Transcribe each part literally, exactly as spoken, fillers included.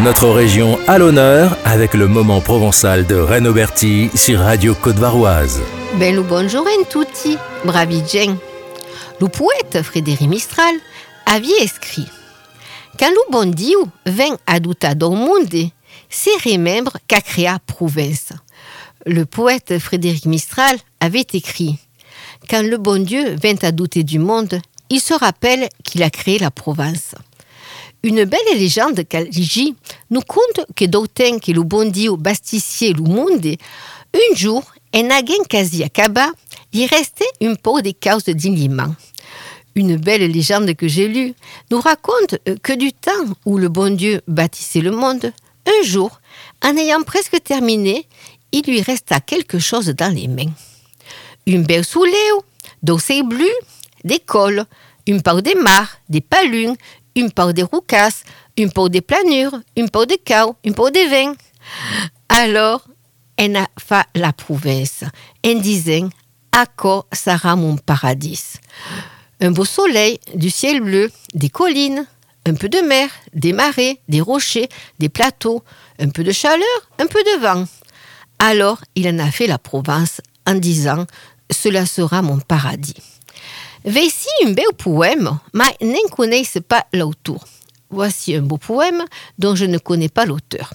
Notre région à l'honneur avec le moment provençal de Reine Auberti sur Radio Côte-Varoise. Ben, le bonjour a tutti, bravi gens. Le poète Frédéric Mistral avait écrit: quand le bon Dieu vint adouta do monde, c'est remembre qu'a créé province. Le poète Frédéric Mistral avait écrit: quand le bon Dieu vint à douter du monde, il se rappelle qu'il a créé la Provence. Une belle légende caligée nous conte que d'autant que le bon Dieu bastissier le monde, un jour, en again quasi acaba, il restait un peu de causes d'indignement. Une belle légende que j'ai lue nous raconte que du temps où le bon Dieu bâtissait le monde, un jour, en ayant presque terminé, il lui resta quelque chose dans les mains. Un bel soleil, d'océan bleu, des cols, une part des mares, des palunes, une part des roucasses, une part des planures, une part des cows, une part des vins. Alors, elle a fait la province, en disant: à quoi sera mon paradis? Un beau soleil, du ciel bleu, des collines, un peu de mer, des marais, des rochers, des plateaux, un peu de chaleur, un peu de vent. Alors, il en a fait la Provence en disant: cela sera mon paradis. Voici un beau poème, mais n'en connaissez pas l'auteur. Voici un beau poème dont je ne connais pas l'auteur.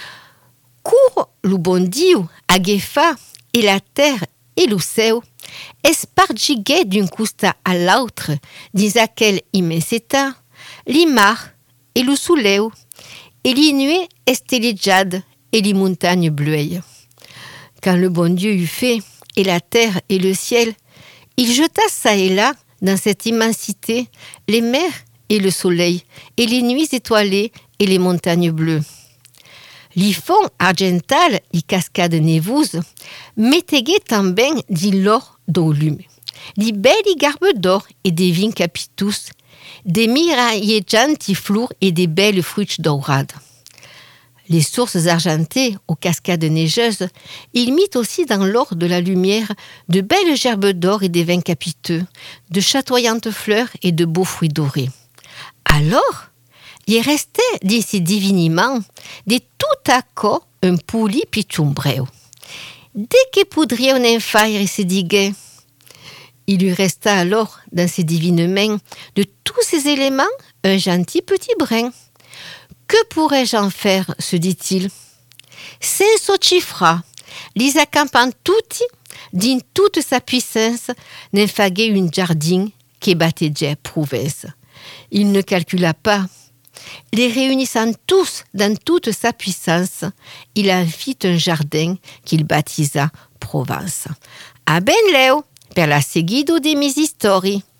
Cours le bon Dieu agaffa et la terre et le ciel, espargiguait d'un costa à l'autre, dins aquelle immensità, les mares et le soleil, et les nuées stelligiades et les montagnes bleues. Quand le bon Dieu eut fait et la terre et le ciel, il jeta çà et là, dans cette immensité, les mers et le soleil, et les nuits étoilées et les montagnes bleues. Les fonds argental et cascades néveuses metteguaient também de l'or do lume, les belles garbes d'or et des vignes capitus, des miraillejanti fleurs et des belles fruits dorades. Les sources argentées aux cascades neigeuses, il mit aussi dans l'or de la lumière de belles gerbes d'or et des vins capiteux, de chatoyantes fleurs et de beaux fruits dorés. Alors, il restait d'ici divinement de tout à coup un pouli pichumbreo. Dès que poudrier en faire se diguait, il lui resta alors dans ses divines mains de tous ces éléments un gentil petit brin. Que pourrais-je en faire, se dit-il? C'est Sochifra, les accampant tutti, d'une toute sa puissance, n'enfaguait une jardin qui battait province. Il ne calcula pas. Les réunissant tous dans toute sa puissance, il en fit un jardin qu'il baptisa Provence. A ben leo, per la seguido de mes histoires.